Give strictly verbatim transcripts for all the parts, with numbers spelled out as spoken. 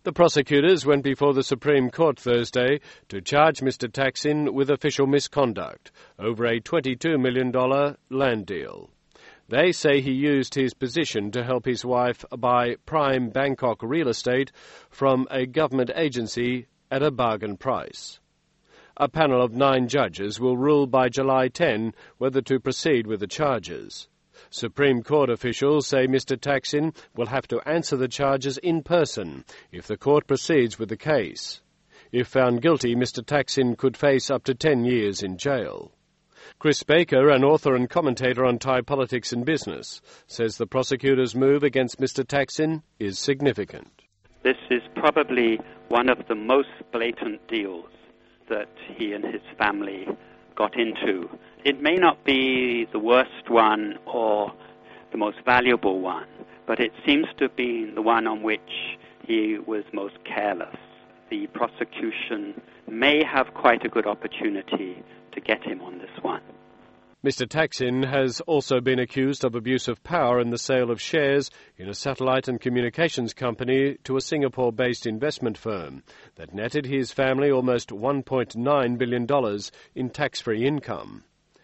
The prosecutors went before the Supreme Court Thursday to charge Mister Thaksin with official misconduct over a twenty-two million dollars land deal. They say he used his position to help his wife buy prime Bangkok real estate from a government agency at a bargain price. A panel of nine judges will rule by July tenth whether to proceed with the charges. Supreme Court officials say Mister Thaksin will have to answer the charges in person if the court proceeds with the case. If found guilty, Mister Thaksin could face up to ten years in jail. Chris Baker, an author and commentator on Thai politics and business, says the prosecutor's move against Mister Thaksin is significant. This is probably one of the most blatant deals that he and his family got into. It may not be the worst one or the most valuable one, but it seems to have been the one on which he was most careless. The prosecution may have quite a good opportunity to get him on this one. Mister Thaksin has also been accused of abuse of power in the sale of shares in a satellite and communications company to a Singapore-based investment firm that netted his family almost one point nine billion dollars in tax-free income.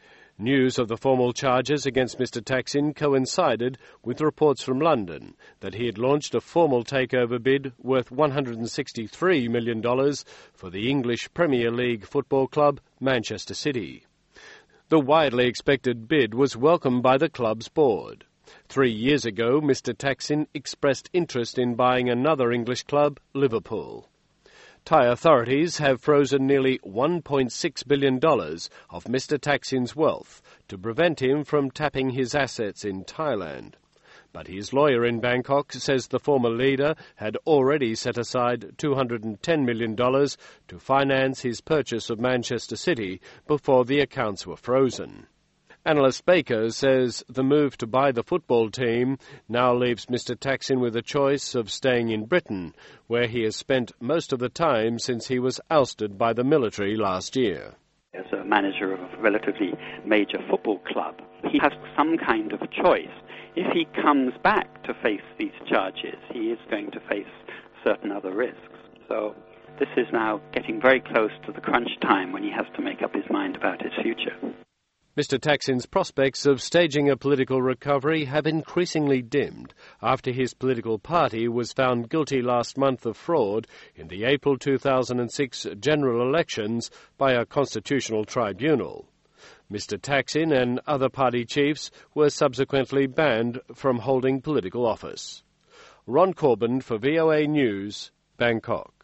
News of the formal charges against Mister Thaksin coincided with reports from London that he had launched a formal takeover bid worth one hundred sixty-three million dollars for the English Premier League football club Manchester City. The widely expected bid was welcomed by the club's board. Three years ago, Mister Thaksin expressed interest in buying another English club, Liverpool. Thai authorities have frozen nearly one point six billion dollars of Mister Thaksin's wealth to prevent him from tapping his assets in Thailand. But his lawyer in Bangkok says the former leader had already set aside two hundred ten million dollars to finance his purchase of Manchester City before the accounts were frozen. Analyst Baker says the move to buy the football team now leaves Mister Thaksin with a choice of staying in Britain, where he has spent most of the time since he was ousted by the military last year. As a manager of a relatively major football club, he has some kind of choice. If he comes back to face these charges, he is going to face certain other risks. So this is now getting very close to the crunch time when he has to make up his mind about his future. Mister Thaksin's prospects of staging a political recovery have increasingly dimmed after his political party was found guilty last month of fraud in the April two thousand six general elections by a constitutional tribunal. Mister Thaksin and other party chiefs were subsequently banned from holding political office. Ron Corbin for V O A News, Bangkok.